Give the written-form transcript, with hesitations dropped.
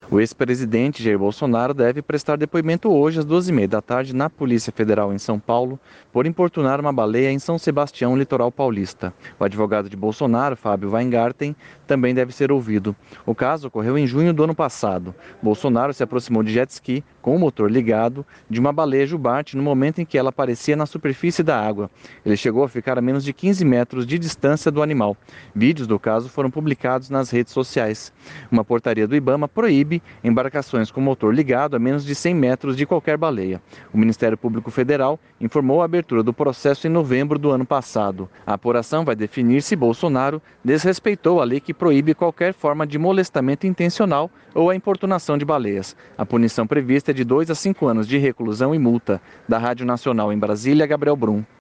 O ex-presidente Jair Bolsonaro deve prestar depoimento hoje às 2h30 da tarde na Polícia Federal em São Paulo por importunar uma baleia em São Sebastião, litoral paulista. O advogado de Bolsonaro, Fábio Weingarten, também deve ser ouvido. O caso ocorreu em junho do ano passado. Bolsonaro se aproximou de jet ski com o motor ligado de uma baleia jubarte no momento em que ela aparecia na superfície da água. Ele chegou a ficar a menos de 15 metros de distância do animal. Vídeos do caso foram publicados nas redes sociais. Uma portaria do IBAMA proíbe embarcações com motor ligado a menos de 100 metros de qualquer baleia. O Ministério Público Federal informou a abertura do processo em novembro do ano passado. A apuração vai definir se Bolsonaro desrespeitou a lei que proíbe qualquer forma de molestamento intencional ou a importunação de baleias. A punição prevista é de 2 a 5 anos de reclusão e multa. Da Rádio Nacional em Brasília, Gabriel Brum.